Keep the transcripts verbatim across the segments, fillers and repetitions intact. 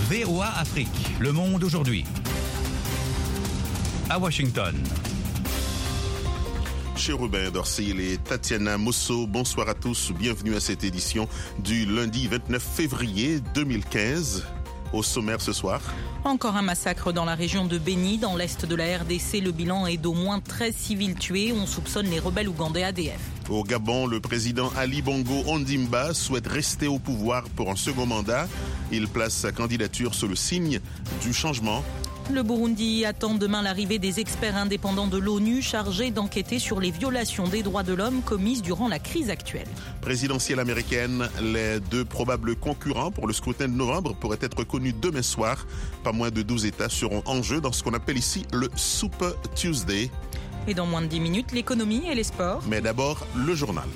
V O A Afrique, le monde aujourd'hui. À Washington. Chez Robin Dorcil et Tatiana Mosso, bonsoir à tous, bienvenue à cette édition du lundi vingt-neuf février deux mille quinze. Au sommaire ce soir. Encore un massacre dans la région de Beni, dans l'est de la R D C. Le bilan est d'au moins treize civils tués. On soupçonne les rebelles ougandais A D F. Au Gabon, le président Ali Bongo Ondimba souhaite rester au pouvoir pour un second mandat. Il place sa candidature sous le signe du changement. Le Burundi attend demain l'arrivée des experts indépendants de l'ONU chargés d'enquêter sur les violations des droits de l'homme commises durant la crise actuelle. Présidentielle américaine, les deux probables concurrents pour le scrutin de novembre pourraient être connus demain soir. Pas moins de douze États seront en jeu dans ce qu'on appelle ici le Super Tuesday. Et dans moins de dix minutes, l'économie et les sports. Mais d'abord, le journal.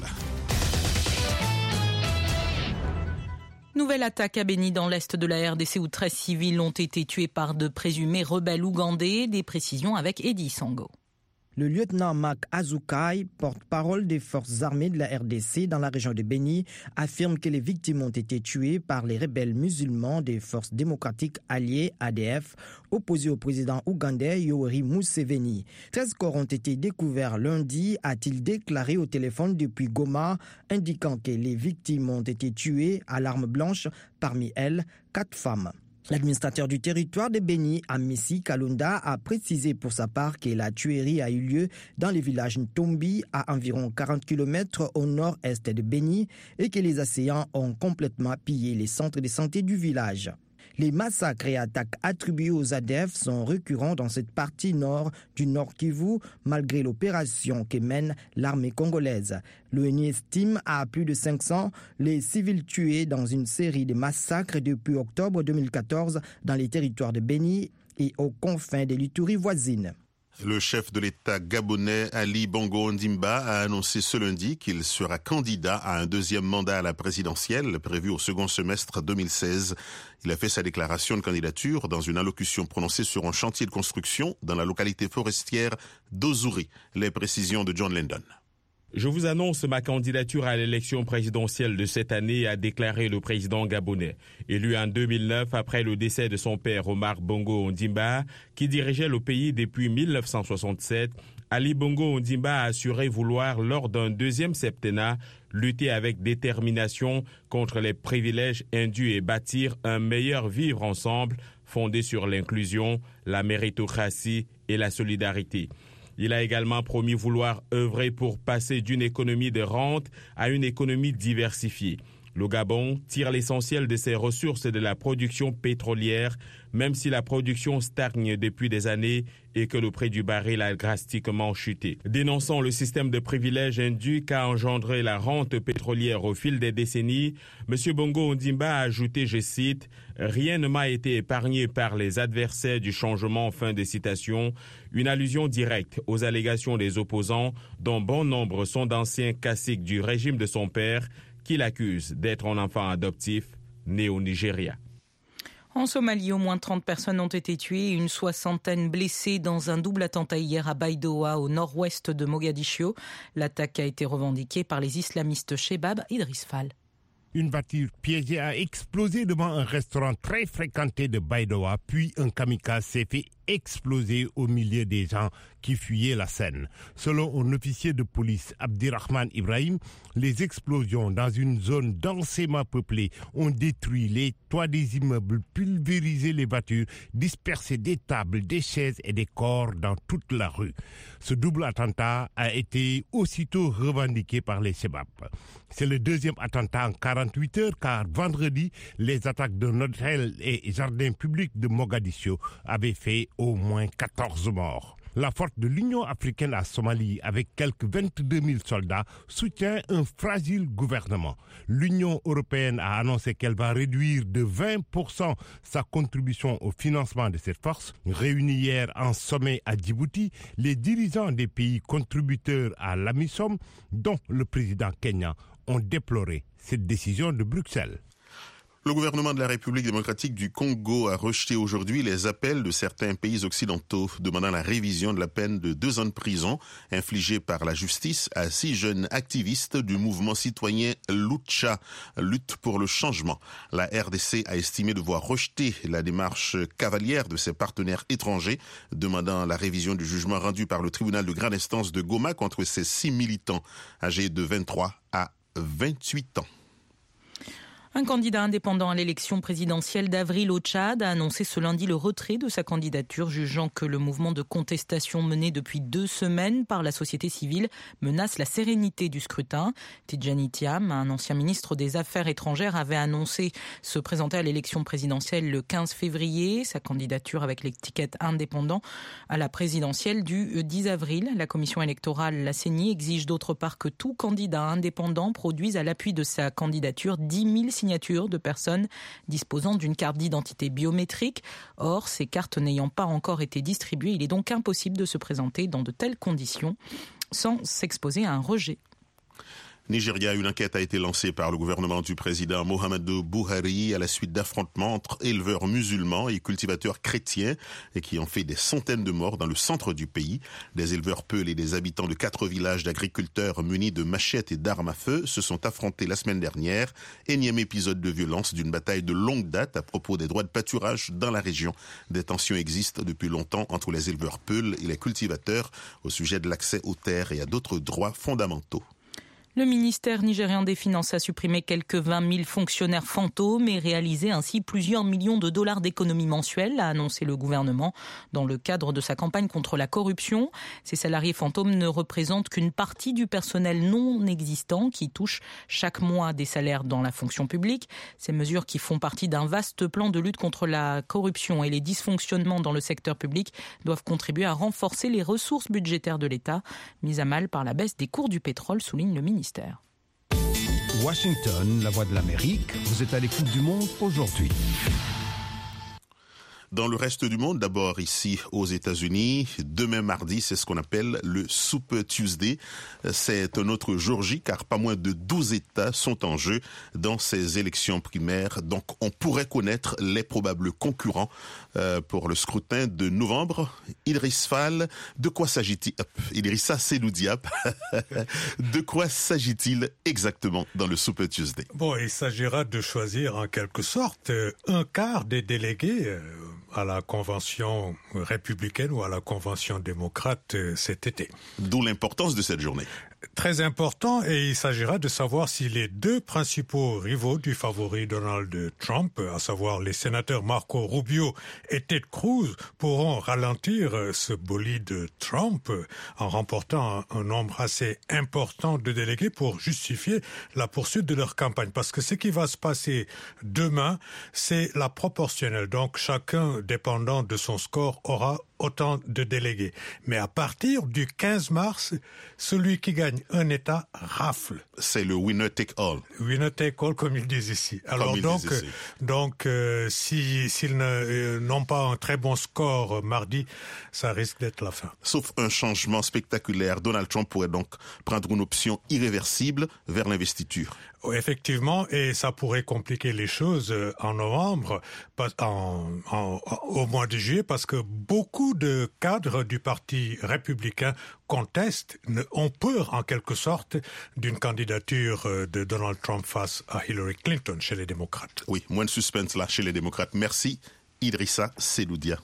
Nouvelle attaque à Beni dans l'est de la R D C où treize civils ont été tués par de présumés rebelles ougandais. Des précisions avec Eddie Sango. Le lieutenant Mark Azukai, porte-parole des forces armées de la R D C dans la région de Beni, affirme que les victimes ont été tuées par les rebelles musulmans des forces démocratiques alliées A D F, opposés au président ougandais Yoweri Museveni. treize corps ont été découverts lundi, a-t-il déclaré au téléphone depuis Goma, indiquant que les victimes ont été tuées à l'arme blanche, parmi elles, quatre femmes. L'administrateur du territoire de Beni, Amissi Kalunda, a précisé pour sa part que la tuerie a eu lieu dans le village Ntombi, à environ quarante kilomètres au nord-est de Beni, et que les assaillants ont complètement pillé les centres de santé du village. Les massacres et attaques attribués aux A D F sont récurrents dans cette partie nord du Nord Kivu, malgré l'opération que mène l'armée congolaise. L'ONU estime à plus de cinq cents les civils tués dans une série de massacres depuis octobre deux mille quatorze dans les territoires de Beni et aux confins des Lituri voisines. Le chef de l'État gabonais Ali Bongo Ondimba a annoncé ce lundi qu'il sera candidat à un deuxième mandat à la présidentielle prévu au second semestre deux mille seize. Il a fait sa déclaration de candidature dans une allocution prononcée sur un chantier de construction dans la localité forestière d'Ozuri. Les précisions de John Lendon. Je vous annonce ma candidature à l'élection présidentielle de cette année, a déclaré le président gabonais. Élu en deux mille neuf après le décès de son père Omar Bongo Ondimba, qui dirigeait le pays depuis mille neuf cent soixante-sept, Ali Bongo Ondimba a assuré vouloir, lors d'un deuxième septennat, lutter avec détermination contre les privilèges indus et bâtir un meilleur vivre ensemble fondé sur l'inclusion, la méritocratie et la solidarité. Il a également promis vouloir œuvrer pour passer d'une économie de rente à une économie diversifiée. Le Gabon tire l'essentiel de ses ressources de la production pétrolière, même si la production stagne depuis des années et que le prix du baril a drastiquement chuté. Dénonçant le système de privilèges indus qu'a engendré la rente pétrolière au fil des décennies, M. Bongo Ondimba a ajouté, je cite, « Rien ne m'a été épargné par les adversaires du changement », fin de citation, une allusion directe aux allégations des opposants, dont bon nombre sont d'anciens caciques du régime de son père, qu'il accuse d'être un enfant adoptif né au Nigeria. En Somalie, au moins trente personnes ont été tuées et une soixantaine blessées dans un double attentat hier à Baidoa, au nord-ouest de Mogadiscio. L'attaque a été revendiquée par les islamistes Shebab Idriss Fall. Une voiture piégée a explosé devant un restaurant très fréquenté de Baidoa, puis un kamikaze s'est fait exploser au milieu des gens qui fuyaient la scène. Selon un officier de police, Abdirahman Ibrahim, les explosions dans une zone densément peuplée ont détruit les toits des immeubles, pulvérisé les voitures, dispersé des tables, des chaises et des corps dans toute la rue. Ce double attentat a été aussitôt revendiqué par les Shebab. C'est le deuxième attentat en quarante-huit heures car vendredi, les attaques d'un hôtel et jardin public de Mogadiscio avaient fait au moins quatorze morts. La force de l'Union africaine à Somalie, avec quelques vingt-deux mille soldats, soutient un fragile gouvernement. L'Union européenne a annoncé qu'elle va réduire de vingt pour cent sa contribution au financement de cette force. Réunis hier en sommet à Djibouti, les dirigeants des pays contributeurs à l'AMISOM, dont le président kenyan, ont déploré cette décision de Bruxelles. Le gouvernement de la République démocratique du Congo a rejeté aujourd'hui les appels de certains pays occidentaux demandant la révision de la peine de deux ans de prison infligée par la justice à six jeunes activistes du mouvement citoyen Lucha, Lutte pour le changement. La R D C a estimé devoir rejeter la démarche cavalière de ses partenaires étrangers demandant la révision du jugement rendu par le tribunal de grande instance de Goma contre ces six militants âgés de vingt-trois à vingt-huit ans. Un candidat indépendant à l'élection présidentielle d'avril au Tchad a annoncé ce lundi le retrait de sa candidature, jugeant que le mouvement de contestation mené depuis deux semaines par la société civile menace la sérénité du scrutin. Tidjani Thiam, un ancien ministre des Affaires étrangères, avait annoncé se présenter à l'élection présidentielle le quinze février. Sa candidature avec l'étiquette indépendant à la présidentielle du dix avril. La commission électorale, la C E N I, exige d'autre part que tout candidat indépendant produise à l'appui de sa candidature dix mille signatures de personnes disposant d'une carte d'identité biométrique. Or, ces cartes n'ayant pas encore été distribuées, il est donc impossible de se présenter dans de telles conditions sans s'exposer à un rejet. Nigeria, une enquête a été lancée par le gouvernement du président Muhammadu Buhari à la suite d'affrontements entre éleveurs musulmans et cultivateurs chrétiens et qui ont fait des centaines de morts dans le centre du pays. Des éleveurs peuls et des habitants de quatre villages d'agriculteurs munis de machettes et d'armes à feu se sont affrontés la semaine dernière. Énième épisode de violence d'une bataille de longue date à propos des droits de pâturage dans la région. Des tensions existent depuis longtemps entre les éleveurs peuls et les cultivateurs au sujet de l'accès aux terres et à d'autres droits fondamentaux. Le ministère nigérian des Finances a supprimé quelques vingt mille fonctionnaires fantômes et réalisé ainsi plusieurs millions de dollars d'économies mensuelles, a annoncé le gouvernement dans le cadre de sa campagne contre la corruption. Ces salariés fantômes ne représentent qu'une partie du personnel non existant qui touche chaque mois des salaires dans la fonction publique. Ces mesures qui font partie d'un vaste plan de lutte contre la corruption et les dysfonctionnements dans le secteur public doivent contribuer à renforcer les ressources budgétaires de l'État, mises à mal par la baisse des cours du pétrole, souligne le ministère. Washington, la voix de l'Amérique, vous êtes à l'écoute du monde aujourd'hui. Dans le reste du monde, d'abord ici aux États-Unis, demain mardi, c'est ce qu'on appelle le Super Tuesday. C'est un autre jour J car pas moins de douze États sont en jeu dans ces élections primaires. Donc on pourrait connaître les probables concurrents euh, pour le scrutin de novembre. Idriss Fall, de quoi s'agit-il? Idrissa Seydou Diap, de quoi s'agit-il exactement dans le Super Tuesday? Bon, il s'agira de choisir en quelque sorte un quart des délégués à la convention républicaine ou à la convention démocrate cet été. D'où l'importance de cette journée. Très important, et il s'agira de savoir si les deux principaux rivaux du favori Donald Trump, à savoir les sénateurs Marco Rubio et Ted Cruz, pourront ralentir ce bolide Trump en remportant un nombre assez important de délégués pour justifier la poursuite de leur campagne. Parce que ce qui va se passer demain, c'est la proportionnelle. Donc chacun, dépendant de son score, aura autant de délégués. Mais à partir du quinze mars, celui qui gagne un État rafle. C'est le winner take all. Winner take all, comme ils disent ici. Alors donc, ici. donc euh, si, s'ils ne, euh, n'ont pas un très bon score euh, mardi, ça risque d'être la fin. Sauf un changement spectaculaire, Donald Trump pourrait donc prendre une option irréversible vers l'investiture. Effectivement, et ça pourrait compliquer les choses en novembre, en, en, au mois de juillet, parce que beaucoup de cadres du Parti républicain contestent, ont peur en quelque sorte d'une candidature de Donald Trump face à Hillary Clinton chez les démocrates. Oui, moins de suspense là chez les démocrates. Merci Idrissa Seydou Diap.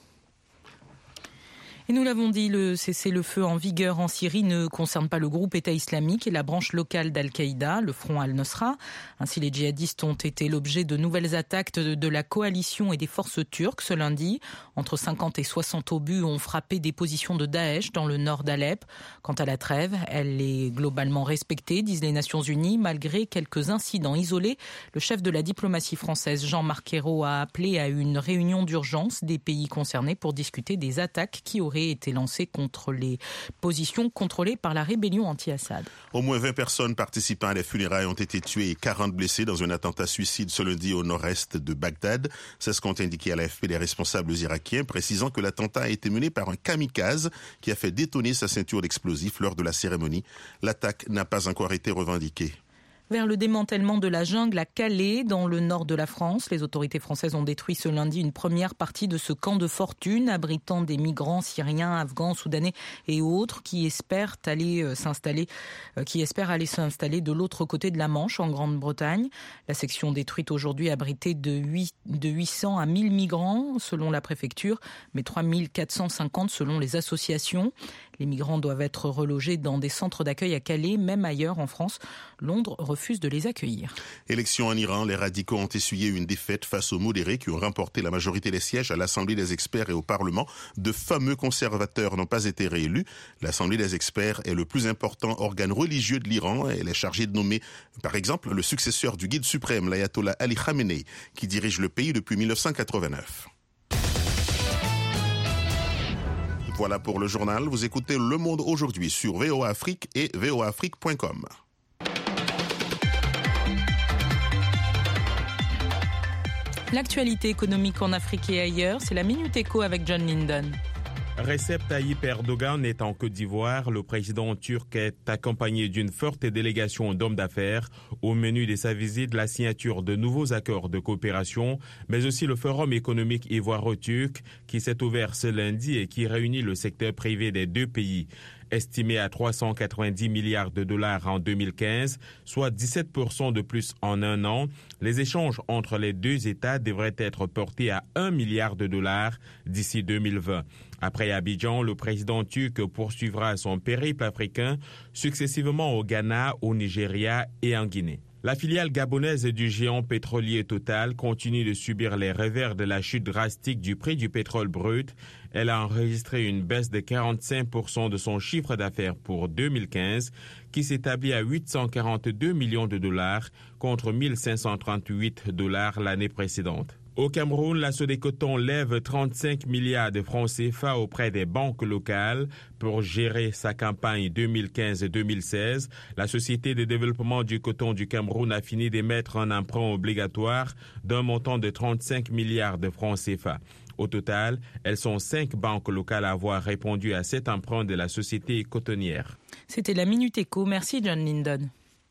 Et nous l'avons dit, le cessez-le-feu en vigueur en Syrie ne concerne pas le groupe État islamique et la branche locale d'Al-Qaïda, le front Al-Nusra. Ainsi, les djihadistes ont été l'objet de nouvelles attaques de, de la coalition et des forces turques ce lundi. Entre cinquante et soixante obus ont frappé des positions de Daesh dans le nord d'Alep. Quant à la trêve, elle est globalement respectée, disent les Nations Unies, malgré quelques incidents isolés. Le chef de la diplomatie française, Jean-Marc Ayrault, a appelé à une réunion d'urgence des pays concernés pour discuter des attaques qui auraient été lancé contre les positions contrôlées par la rébellion anti-Assad. Au moins vingt personnes participant à des funérailles ont été tuées et quarante blessées dans un attentat suicide ce lundi au nord-est de Bagdad. C'est ce qu'ont indiqué à l'A F P les responsables irakiens, précisant que l'attentat a été mené par un kamikaze qui a fait détonner sa ceinture d'explosifs lors de la cérémonie. L'attaque n'a pas encore été revendiquée. Vers le démantèlement de la jungle à Calais, dans le nord de la France. Les autorités françaises ont détruit ce lundi une première partie de ce camp de fortune, abritant des migrants syriens, afghans, soudanais et autres qui espèrent aller s'installer, qui espèrent aller s'installer de l'autre côté de la Manche, en Grande-Bretagne. La section détruite aujourd'hui abritait de, huit, de huit cents à mille migrants, selon la préfecture, mais trois mille quatre cent cinquante selon les associations. Les migrants doivent être relogés dans des centres d'accueil à Calais, même ailleurs en France. Londres refuse de les accueillir. Élection en Iran, les radicaux ont essuyé une défaite face aux modérés qui ont remporté la majorité des sièges à l'Assemblée des experts et au Parlement. De fameux conservateurs n'ont pas été réélus. L'Assemblée des experts est le plus important organe religieux de l'Iran. Elle est chargée de nommer, par exemple, le successeur du guide suprême, l'ayatollah Ali Khamenei, qui dirige le pays depuis mille neuf cent quatre-vingt-neuf. Voilà pour le journal. Vous écoutez Le Monde aujourd'hui sur V O A Afrique et v o a afrique point com. L'actualité économique en Afrique et ailleurs, c'est la Minute Éco avec John Linden. Recep Tayyip Erdogan est en Côte d'Ivoire. Le président turc est accompagné d'une forte délégation d'hommes d'affaires. Au menu de sa visite, la signature de nouveaux accords de coopération, mais aussi le Forum économique ivoiro-turc qui s'est ouvert ce lundi et qui réunit le secteur privé des deux pays. Estimé à trois cent quatre-vingt-dix milliards de dollars en deux mille quinze, soit dix-sept pour cent de plus en un an, les échanges entre les deux États devraient être portés à un milliard de dollars d'ici deux mille vingt. Après Abidjan, le président turc poursuivra son périple africain successivement au Ghana, au Nigeria et en Guinée. La filiale gabonaise du géant pétrolier Total continue de subir les revers de la chute drastique du prix du pétrole brut. Elle a enregistré une baisse de quarante-cinq pour cent de son chiffre d'affaires pour deux mille quinze, qui s'établit à huit cent quarante-deux millions de dollars contre mille cinq cent trente-huit dollars l'année précédente. Au Cameroun, la Sodécoton lève trente-cinq milliards de francs C F A auprès des banques locales pour gérer sa campagne deux mille quinze deux mille seize. La Société de développement du coton du Cameroun a fini d'émettre un emprunt obligatoire d'un montant de trente-cinq milliards de francs C F A. Au total, elles sont cinq banques locales à avoir répondu à cet emprunt de la société cotonnière. C'était la Minute Éco. Merci John Linden.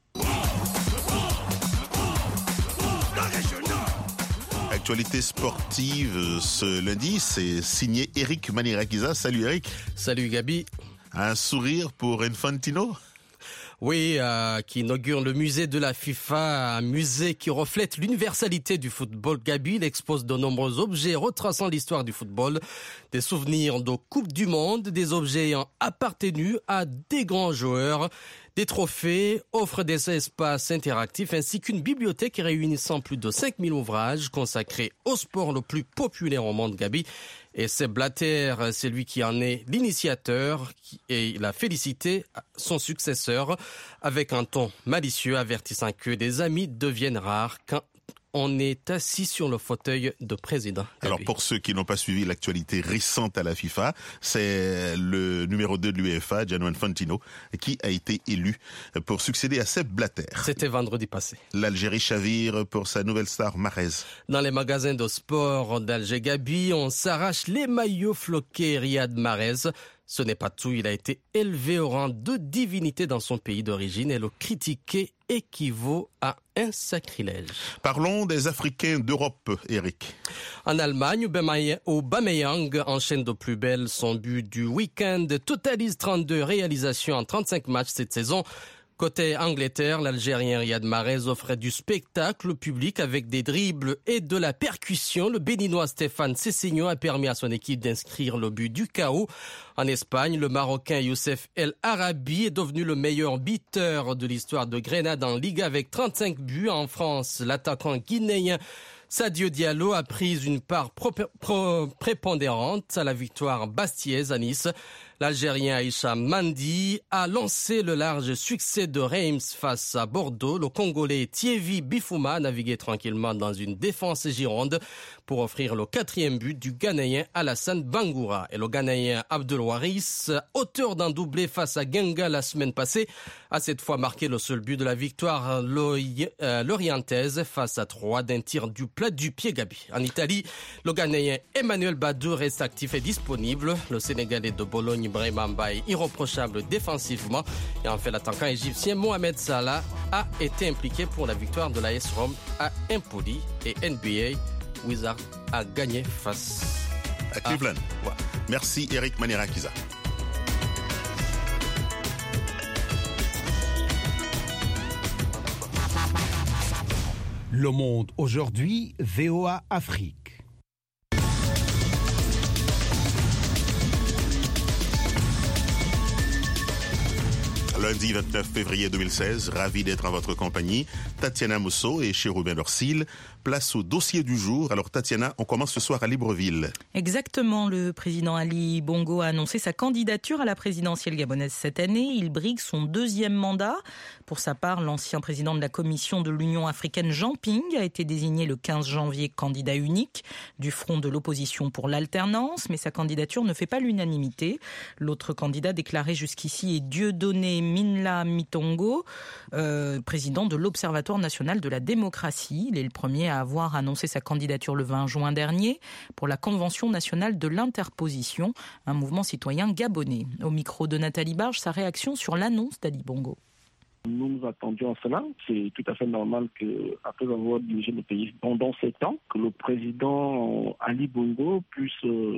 Actualité sportive ce lundi, c'est signé Eric Manirakiza. Salut Eric. Salut Gabi. Un sourire pour Infantino? Oui, euh, qui inaugure le musée de la FIFA, un musée qui reflète l'universalité du football. Gabi, il expose de nombreux objets retraçant l'histoire du football, des souvenirs de Coupe du Monde, des objets ayant appartenu à des grands joueurs, des trophées, offre des espaces interactifs ainsi qu'une bibliothèque réunissant plus de cinq mille ouvrages consacrés au sport le plus populaire au monde, Gabi. Et Sepp Blatter, c'est lui qui en est l'initiateur et il a félicité son successeur avec un ton malicieux avertissant que des amis deviennent rares quand on est assis sur le fauteuil de président. Alors pour ceux qui n'ont pas suivi l'actualité récente à la FIFA, c'est le numéro deux de l'UEFA, Gianni Infantino, qui a été élu pour succéder à Sepp Blatter. C'était vendredi passé. L'Algérie chavire pour sa nouvelle star Mahrez. Dans les magasins de sport d'Alger Gabi, on s'arrache les maillots floqués Riyad Mahrez. Ce n'est pas tout, il a été élevé au rang de divinité dans son pays d'origine et le critiquer équivaut à un sacrilège. Parlons des Africains d'Europe, Eric. En Allemagne, Aubameyang enchaîne de plus belle. Son but du week-end totalise trente-deux réalisations en trente-cinq matchs cette saison. Côté Angleterre, l'Algérien Riyad Mahrez offrait du spectacle au public avec des dribbles et de la percussion. Le Béninois Stéphane Sessegnon a permis à son équipe d'inscrire le but du chaos. En Espagne, le Marocain Youssef El Arabi est devenu le meilleur buteur de l'histoire de Grenade en Ligue avec trente-cinq buts. En France, l'attaquant guinéen Sadio Diallo a pris une part pro- pro- prépondérante à la victoire bastiaise à Nice. L'Algérien Aïcha Mandi a lancé le large succès de Reims face à Bordeaux. Le Congolais Thierry Bifouma naviguait tranquillement dans une défense gironde pour offrir le quatrième but du Ghanéen Alassane Bangoura. Et le Ghanéen Abdul Waris, auteur d'un doublé face à Genga la semaine passée, a cette fois marqué le seul but de la victoire lorientaise face à Troyes d'un tir du plat du pied Gabi. En Italie, le Ghanéen Emmanuel Badou reste actif et disponible. Le Sénégalais de Bologne, Bremamba, est irréprochable défensivement. Et enfin, l'attaquant égyptien Mohamed Salah a été impliqué pour la victoire de l'A S Rome à Empoli. Et N B A, Wizards a gagné face à Cleveland. À... Ouais. Merci Eric Manirakiza. Le Monde aujourd'hui, V O A Afrique. Lundi vingt-neuf février deux mille seize, ravi d'être en votre compagnie. Tatiana Mousseau et Chérubin Dorsil. Place au dossier du jour. Alors Tatiana, on commence ce soir à Libreville. Exactement, le président Ali Bongo a annoncé sa candidature à la présidentielle gabonaise cette année. Il brigue son deuxième mandat. Pour sa part, l'ancien président de la commission de l'Union africaine, Jean Ping, a été désigné le quinze janvier candidat unique du front de l'opposition pour l'alternance. Mais sa candidature ne fait pas l'unanimité. L'autre candidat déclaré jusqu'ici est Dieudonné Minla Mitongo, euh, président de l'Observatoire national de la démocratie. Il est le premier à avoir annoncé sa candidature le vingt juin dernier pour la Convention nationale de l'interposition, un mouvement citoyen gabonais. Au micro de Nathalie Barge, sa réaction sur l'annonce d'Ali Bongo. Nous nous attendions à cela. C'est tout à fait normal qu'après avoir dirigé le pays pendant sept ans, que le président Ali Bongo puisse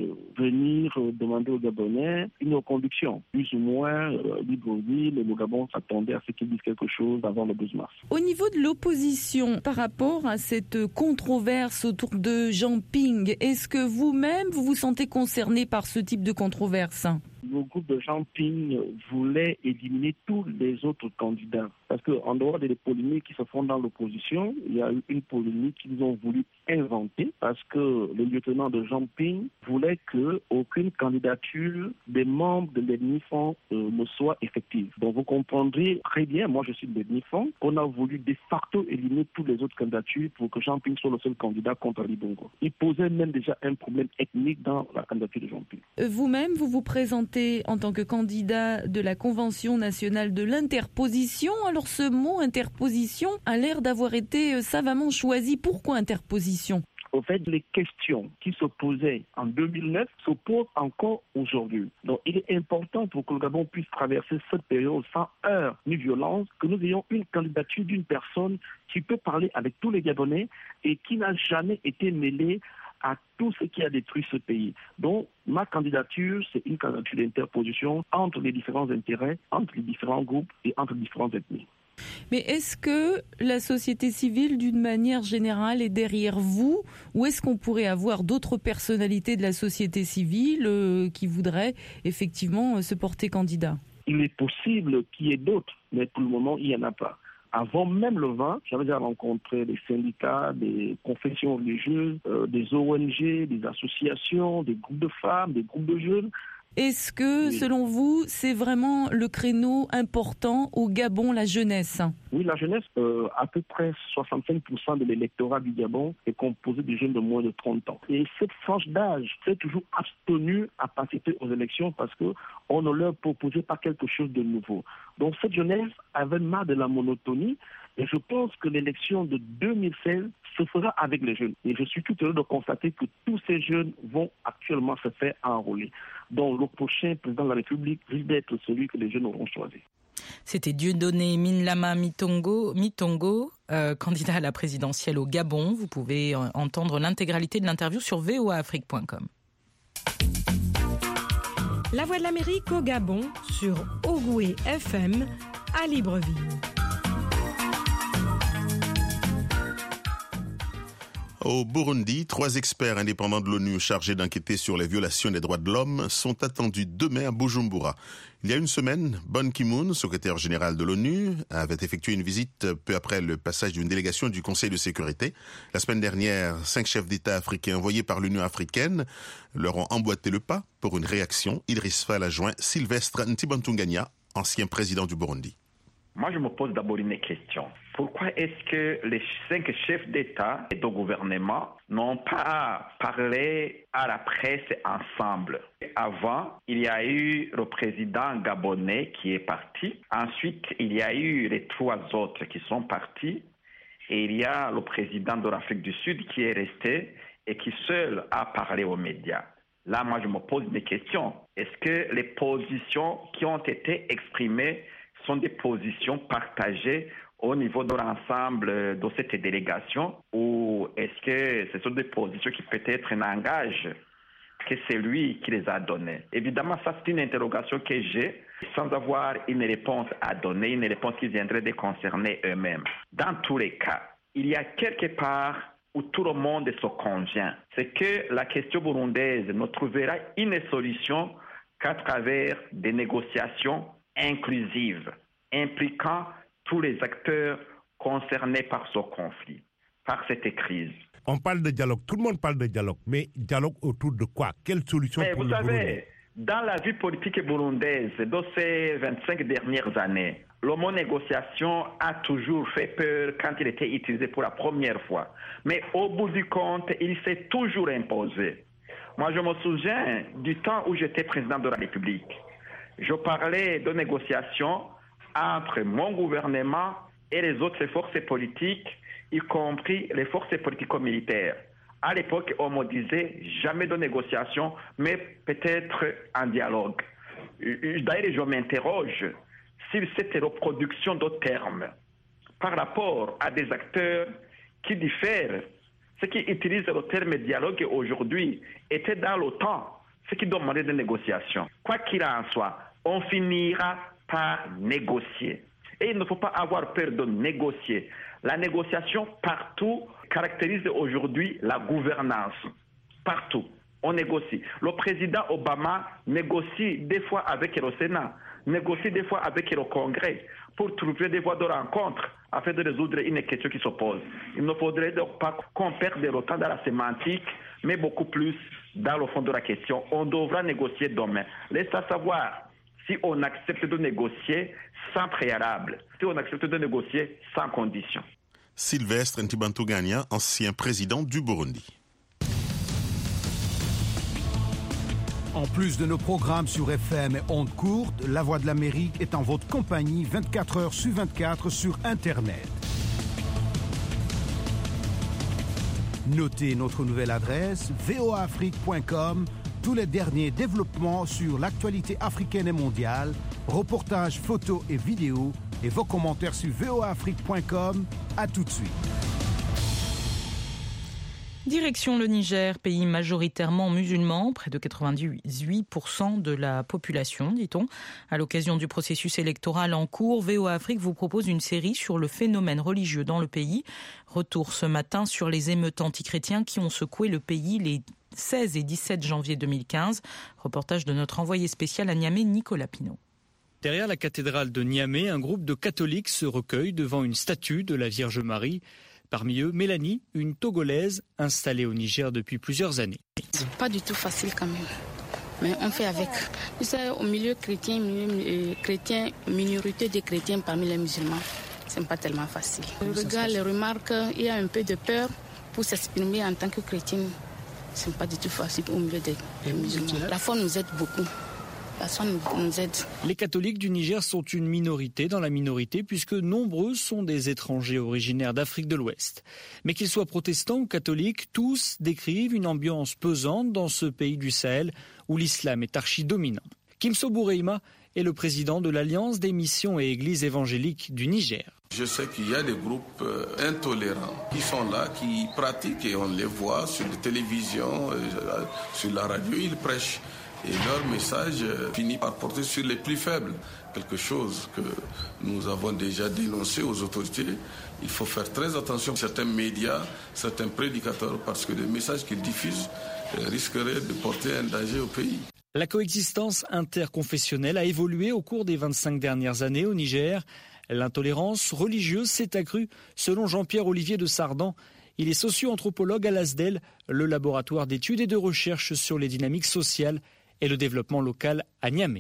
venir demander aux Gabonais une reconduction. Plus ou moins, Libreville et le Gabon s'attendaient à ce qu'ils disent quelque chose avant le douze mars. Au niveau de l'opposition, par rapport à cette controverse autour de Jean Ping, est-ce que vous-même, vous vous sentez concerné par ce type de controverse ? Le groupe de Jean Ping voulait éliminer tous les autres candidats. Parce qu'en dehors des polémiques qui se font dans l'opposition, il y a eu une polémique qu'ils ont voulu inventer parce que le lieutenant de Jean Ping voulait qu'aucune candidature des membres de l'EDNIFON euh, ne soit effective. Donc vous comprendrez très bien, moi je suis de l'EDNIFON, on a voulu de facto éliminer toutes les autres candidatures pour que Jean Ping soit le seul candidat contre Ali Bongo. Il posait même déjà un problème ethnique dans la candidature de Jean Ping. Vous-même, vous vous présentez en tant que candidat de la Convention nationale de l'interposition. Alors ce mot interposition a l'air d'avoir été savamment choisi. Pourquoi interposition ? Au fait, les questions qui se posaient en deux mille neuf se posent encore aujourd'hui. Donc il est important pour que le Gabon puisse traverser cette période sans heurts ni violence, que nous ayons une candidature d'une personne qui peut parler avec tous les Gabonais et qui n'a jamais été mêlée à tout ce qui a détruit ce pays. Donc, ma candidature, c'est une candidature d'interposition entre les différents intérêts, entre les différents groupes et entre les différentes ethnies. Mais est-ce que la société civile, d'une manière générale, est derrière vous, ou est-ce qu'on pourrait avoir d'autres personnalités de la société civile euh, qui voudraient effectivement euh, se porter candidat ? Il est possible qu'il y ait d'autres, mais pour le moment, il n'y en a pas. Avant même le vingt, j'avais déjà rencontré des syndicats, des confessions religieuses, euh, des O N G, des associations, des groupes de femmes, des groupes de jeunes. Est-ce que, oui. selon vous, c'est vraiment le créneau important au Gabon, la jeunesse ? Oui, la jeunesse, euh, à peu près soixante-cinq pour cent de l'électorat du Gabon est composé de jeunes de moins de trente ans. Et cette tranche d'âge s'est toujours abstenue à participer aux élections parce qu'on ne leur proposait pas quelque chose de nouveau. Donc cette jeunesse avait marre de la monotonie. Et je pense que l'élection de deux mille seize se fera avec les jeunes. Et je suis tout heureux de constater que tous ces jeunes vont actuellement se faire enrôler. Donc le prochain président de la République risque d'être celui que les jeunes auront choisi. C'était Dieudonné Minlama Mitongo, Mitongo euh, candidat à la présidentielle au Gabon. Vous pouvez entendre l'intégralité de l'interview sur v o a afrique point com. La Voix de l'Amérique au Gabon sur Ogoué F M à Libreville. Au Burundi, trois experts indépendants de l'ONU chargés d'enquêter sur les violations des droits de l'homme sont attendus demain à Bujumbura. Il y a une semaine, Ban Ki-moon, secrétaire général de l'ONU, avait effectué une visite peu après le passage d'une délégation du Conseil de sécurité. La semaine dernière, cinq chefs d'État africains envoyés par l'Union africaine leur ont emboîté le pas pour une réaction. Idriss Fall a joint Sylvestre Ntibantunganya, ancien président du Burundi. Moi, je me pose d'abord une question. Pourquoi est-ce que les cinq chefs d'État et de gouvernement n'ont pas parlé à la presse ensemble? Avant, il y a eu le président gabonais qui est parti. Ensuite, il y a eu les trois autres qui sont partis. Et il y a le président de l'Afrique du Sud qui est resté et qui seul a parlé aux médias. Là, moi, je me pose des questions. Est-ce que les positions qui ont été exprimées sont des positions partagées au niveau de l'ensemble de cette délégation, ou est-ce que ce sont des positions qui peut-être n'engagent que c'est lui qui les a données? Évidemment, ça c'est une interrogation que j'ai sans avoir une réponse à donner, une réponse qui viendrait de concerner eux-mêmes. Dans tous les cas, il y a quelque part où tout le monde se convient. C'est que la question burundaise ne trouvera une solution qu'à travers des négociations inclusives, impliquant tous les acteurs concernés par ce conflit, par cette crise. On parle de dialogue, tout le monde parle de dialogue, mais dialogue autour de quoi? Quelle solution mais pour vous le savez, Burundi? Dans la vie politique burundaise de ces vingt-cinq dernières années, le mot négociation a toujours fait peur quand il était utilisé pour la première fois. Mais au bout du compte, il s'est toujours imposé. Moi, je me souviens du temps où j'étais président de la République. Je parlais de négociations entre mon gouvernement et les autres forces politiques, y compris les forces politico-militaires. À l'époque, on me disait jamais de négociation, mais peut-être un dialogue. D'ailleurs, je m'interroge sur cette reproduction de termes par rapport à des acteurs qui diffèrent. Ceux qui utilisent le terme dialogue aujourd'hui étaient dans le temps, ceux qui demandaient des négociations. Quoi qu'il en soit, on finira par négocier. Et il ne faut pas avoir peur de négocier. La négociation partout caractérise aujourd'hui la gouvernance. Partout, on négocie. Le président Obama négocie des fois avec le Sénat, négocie des fois avec le Congrès pour trouver des voies de rencontre afin de résoudre une question qui s'oppose. Il ne faudrait donc pas qu'on perde le temps dans la sémantique, mais beaucoup plus dans le fond de la question. On devra négocier demain. Laisse-moi savoir si on accepte de négocier sans préalable, si on accepte de négocier sans condition. Sylvestre Ntibantunganya, ancien président du Burundi. En plus de nos programmes sur F M et ondes courtes, La Voix de l'Amérique est en votre compagnie vingt-quatre heures sur vingt-quatre sur Internet. Notez notre nouvelle adresse v o a afrique point com. Tous les derniers développements sur l'actualité africaine et mondiale, reportages, photos et vidéos, et vos commentaires sur v o a afrique point com. À tout de suite. Direction le Niger, pays majoritairement musulman, près de quatre-vingt-dix-huit pour cent de la population, dit-on. À l'occasion du processus électoral en cours, V O A Afrique vous propose une série sur le phénomène religieux dans le pays. Retour ce matin sur les émeutes antichrétiens qui ont secoué le pays les seize et dix-sept janvier deux mille quinze. Reportage de notre envoyé spécial à Niamey, Nicolas Pinault. Derrière la cathédrale de Niamey, un groupe de catholiques se recueille devant une statue de la Vierge Marie. Parmi eux, Mélanie, une Togolaise installée au Niger depuis plusieurs années. C'est pas du tout facile quand même, mais on fait avec. Vous savez, au milieu chrétien, milieu chrétien, minorité des chrétiens parmi les musulmans, c'est pas tellement facile. Je regarde les remarques, il y a un peu de peur pour s'exprimer en tant que chrétien. C'est pas du tout facile au milieu des musulmans. La foi nous aide beaucoup. Nous aide. Les catholiques du Niger sont une minorité dans la minorité puisque nombreux sont des étrangers originaires d'Afrique de l'Ouest. Mais qu'ils soient protestants ou catholiques, tous décrivent une ambiance pesante dans ce pays du Sahel où l'islam est archi-dominant. Kimso Boureima est le président de l'Alliance des missions et églises évangéliques du Niger. Je sais qu'il y a des groupes intolérants qui sont là, qui pratiquent et on les voit sur la télévision, sur la radio, ils prêchent. Et leur message finit par porter sur les plus faibles. Quelque chose que nous avons déjà dénoncé aux autorités. Il faut faire très attention à certains médias, certains prédicateurs, parce que les messages qu'ils diffusent risqueraient de porter un danger au pays. La coexistence interconfessionnelle a évolué au cours des vingt-cinq dernières années au Niger. L'intolérance religieuse s'est accrue, selon Jean-Pierre Olivier de Sardan. Il est socio-anthropologue à l'A S D E L, le laboratoire d'études et de recherche sur les dynamiques sociales et le développement local à Niamey.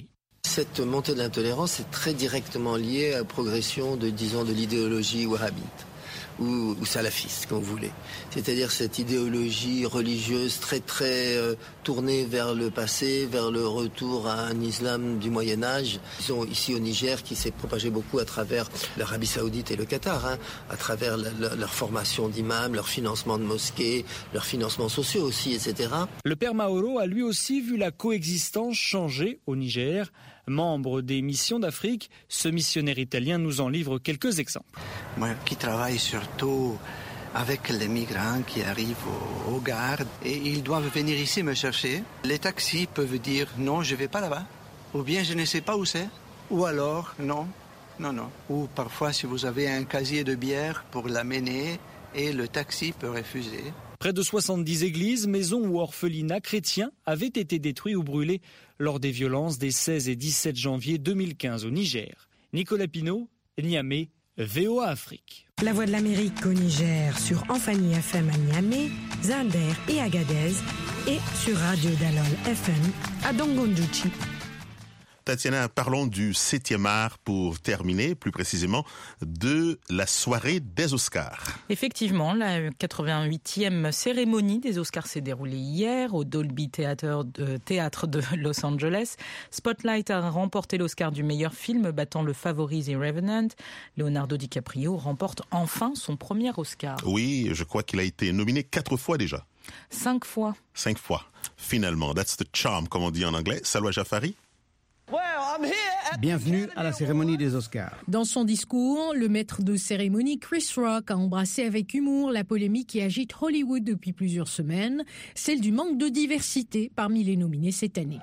Cette montée de l'intolérance est très directement liée à la progression de, disons, de l'idéologie wahhabite ou, ou salafiste, comme vous voulez. C'est-à-dire cette idéologie religieuse très très euh, tournée vers le passé, vers le retour à un islam du Moyen-Âge. Ils sont ici au Niger, qui s'est propagé beaucoup à travers l'Arabie Saoudite et le Qatar, hein, à travers la, la, leur formation d'imams, leur financement de mosquées, leurs financements sociaux aussi, et cetera. Le père Maoro a lui aussi vu la coexistence changer au Niger. Membre des missions d'Afrique, ce missionnaire italien nous en livre quelques exemples. Moi qui travaille surtout avec les migrants qui arrivent aux, aux gares et ils doivent venir ici me chercher. Les taxis peuvent dire non, je ne vais pas là-bas, ou bien je ne sais pas où c'est, ou alors non, non, non. Ou parfois si vous avez un casier de bière pour l'amener et le taxi peut refuser. Près de soixante-dix églises, maisons ou orphelinats chrétiens avaient été détruits ou brûlés lors des violences des seize et dix-sept janvier deux mille quinze au Niger. Nicolas Pinault, Niamey, V O A Afrique. La Voix de l'Amérique au Niger sur Amphani F M à Niamey, Zander et Agadez et sur Radio Dalol F M à Dongondouchi. Tatiana, parlons du septième art pour terminer, plus précisément, de la soirée des Oscars. Effectivement, la quatre-vingt-huitième cérémonie des Oscars s'est déroulée hier au Dolby Theatre de, Théâtre de Los Angeles. Spotlight a remporté l'Oscar du meilleur film, battant le favori The Revenant. Leonardo DiCaprio remporte enfin son premier Oscar. Oui, je crois qu'il a été nominé quatre fois déjà. Cinq fois. Cinq fois, finalement. That's the charm, comme on dit en anglais. Salwa Jafari. Bienvenue à la cérémonie des Oscars. Dans son discours, le maître de cérémonie Chris Rock a embrassé avec humour la polémique qui agite Hollywood depuis plusieurs semaines, celle du manque de diversité parmi les nominés cette année.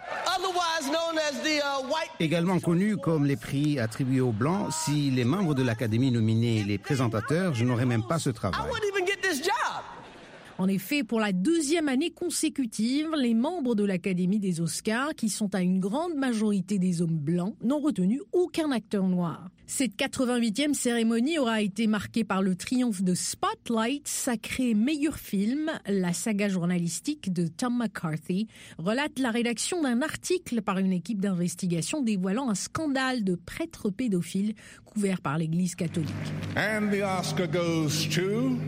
Également connus comme les prix attribués aux Blancs, si les membres de l'Académie nominaient les présentateurs, je n'aurais même pas ce travail. En effet, pour la deuxième année consécutive, les membres de l'Académie des Oscars, qui sont à une grande majorité des hommes blancs, n'ont retenu aucun acteur noir. Cette quatre-vingt-huitième cérémonie aura été marquée par le triomphe de Spotlight, sacré meilleur film. La saga journalistique de Tom McCarthy relate la rédaction d'un article par une équipe d'investigation dévoilant un scandale de prêtres pédophiles couvert par l'Église catholique. And the Oscar goes to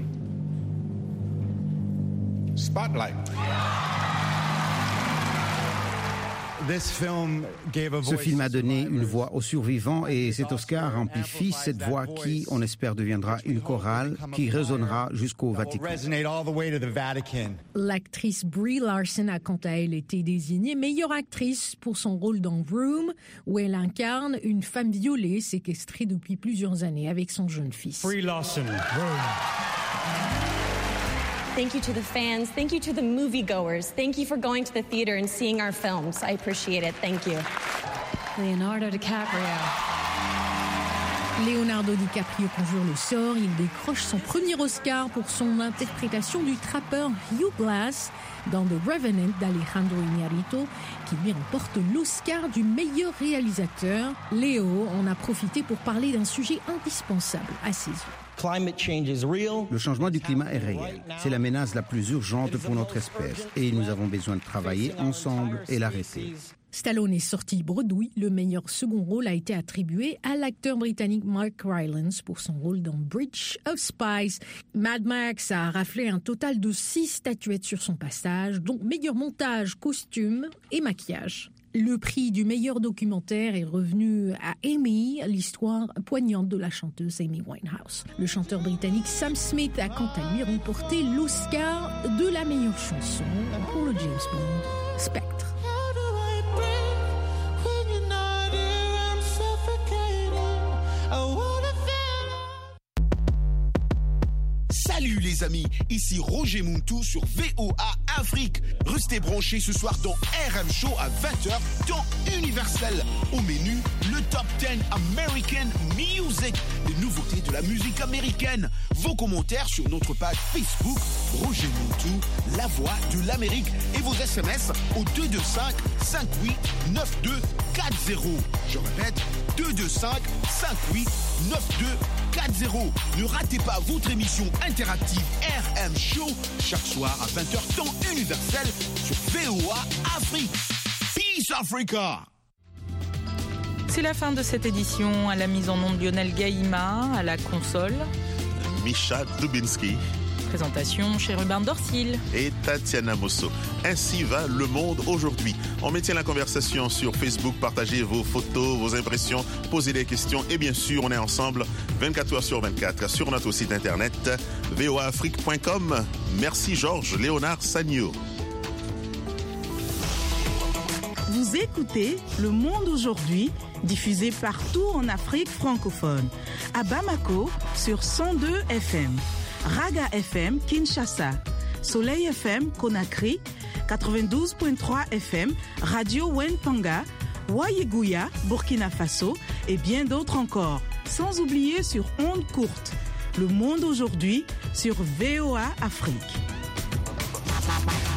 Spotlight. Ce film a donné une voix aux survivants et cet Oscar amplifie cette voix qui, on espère, deviendra une chorale qui résonnera jusqu'au Vatican. L'actrice Brie Larson a quant à elle été désignée meilleure actrice pour son rôle dans Room, où elle incarne une femme violée séquestrée depuis plusieurs années avec son jeune fils. Brie Larson, Room. Thank you to the fans. Thank you to the moviegoers. Thank you for going to the theater and seeing our films. I appreciate it. Thank you. Leonardo DiCaprio. Leonardo DiCaprio conjure le sort. Il décroche son premier Oscar pour son interprétation du trappeur Hugh Glass dans The Revenant d'Alejandro Iñárritu, qui lui remporte l'Oscar du meilleur réalisateur. Léo en a profité pour parler d'un sujet indispensable à ses yeux. Le changement du climat est réel. C'est la menace la plus urgente pour notre espèce et nous avons besoin de travailler ensemble et l'arrêter. Stallone est sorti bredouille. Le meilleur second rôle a été attribué à l'acteur britannique Mark Rylance pour son rôle dans Bridge of Spies. Mad Max a raflé un total de six statuettes sur son passage, dont meilleur montage, costume et maquillage. Le prix du meilleur documentaire est revenu à Amy, l'histoire poignante de la chanteuse Amy Winehouse. Le chanteur britannique Sam Smith a quant à lui remporté l'Oscar de la meilleure chanson pour le James Bond Spectre. Salut les amis, ici Roger Muntu sur V O A Afrique. Restez branchés ce soir dans R M Show à vingt heures, temps universel. Au menu, le Top dix American Music, les nouveautés de la musique américaine. Vos commentaires sur notre page Facebook, Roger Muntu, la voix de l'Amérique. Et vos S M S au deux deux cinq, cinq huit neuf deux quatre zéro. Je répète, deux deux cinq, cinq huit neuf deux quatre zéro. Ne ratez pas votre émission interactive R M Show chaque soir à vingt heures temps universel sur V O A Afrique. Peace Africa. C'est la fin de cette édition. À la mise en onde, Lionel Gaïma, à la console Misha Dubinski. Présentation chez Ruben Dorsil et Tatiana Mosso. Ainsi va le monde aujourd'hui. On maintient la conversation sur Facebook, partagez vos photos, vos impressions, posez des questions et bien sûr, on est ensemble vingt-quatre heures sur vingt-quatre sur notre site internet v o a afrique point com. Merci Georges Léonard Sagno. Vous écoutez Le Monde aujourd'hui, diffusé partout en Afrique francophone. À Bamako sur cent deux F M. Raga F M Kinshasa, Soleil F M Conakry, quatre-vingt-douze virgule trois F M, Radio Wenpanga, Wayeguya, Burkina Faso et bien d'autres encore. Sans oublier sur ondes courtes. Le Monde aujourd'hui sur V O A Afrique.